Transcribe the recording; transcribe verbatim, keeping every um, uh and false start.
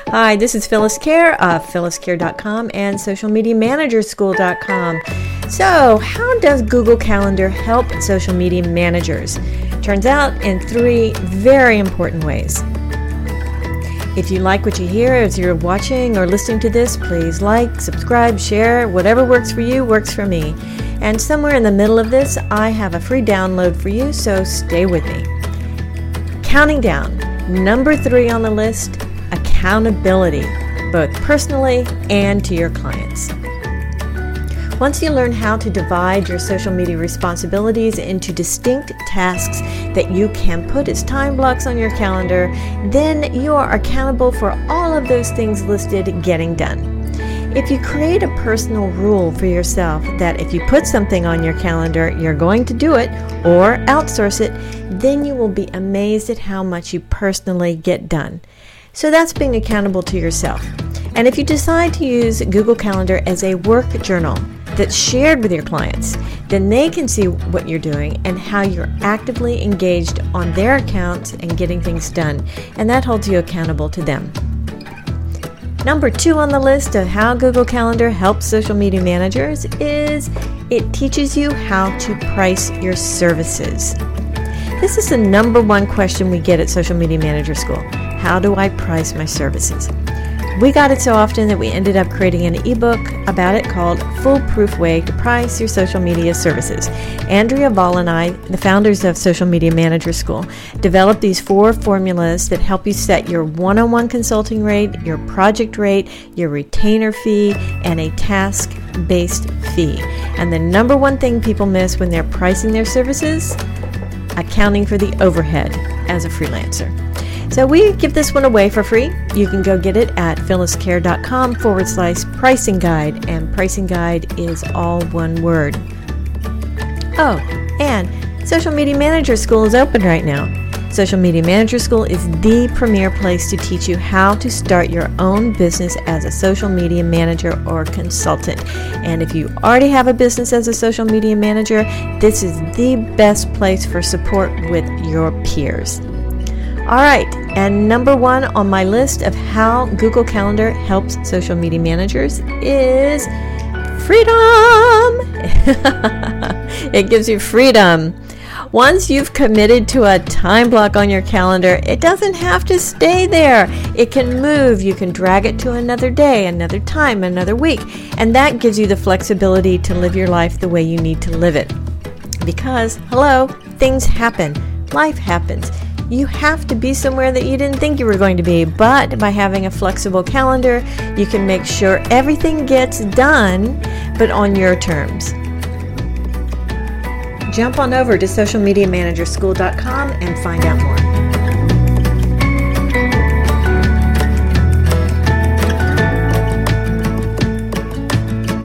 Hi, this is Phyllis Care of phyllis care dot com and social media manager school dot com. So, how does Google Calendar help social media managers? Turns out in three very important ways. If you like what you hear as you're watching or listening to this, please like, subscribe, share. Whatever works for you works for me. And somewhere in the middle of this, I have a free download for you, so stay with me. Counting down, number three on the list, accountability, both personally and to your clients. Once you learn how to divide your social media responsibilities into distinct tasks that you can put as time blocks on your calendar, then you are accountable for all of those things listed getting done. If you create a personal rule for yourself that if you put something on your calendar, you're going to do it or outsource it, then you will be amazed at how much you personally get done. So that's being accountable to yourself. And if you decide to use Google Calendar as a work journal that's shared with your clients, then they can see what you're doing and how you're actively engaged on their accounts and getting things done. And that holds you accountable to them. Number two on the list of how Google Calendar helps social media managers is it teaches you how to price your services. This is the number one question we get at Social Media Manager School. How do I price my services? We got it so often that we ended up creating an ebook about it called Foolproof Way to Price Your Social Media Services. Andrea Vall and I, the founders of Social Media Manager School, developed these four formulas that help you set your one-on-one consulting rate, your project rate, your retainer fee, and a task-based fee. And the number one thing people miss when they're pricing their services? Accounting for the overhead as a freelancer. So we give this one away for free. You can go get it at phyllis care dot com forward slash pricing guide, and pricing guide is all one word. Oh, and Social Media Manager School is open right now. Social Media Manager School is the premier place to teach you how to start your own business as a social media manager or consultant. And if you already have a business as a social media manager, this is the best place for support with your peers. All right, and number one on my list of how Google Calendar helps social media managers is freedom. It gives you freedom. Once you've committed to a time block on your calendar, it doesn't have to stay there. It can move. You can drag it to another day, another time, another week. And that gives you the flexibility to live your life the way you need to live it. Because, hello, things happen. Life happens. You have to be somewhere that you didn't think you were going to be, but by having a flexible calendar, you can make sure everything gets done, but on your terms. Jump on over to social media manager school dot com and find out more.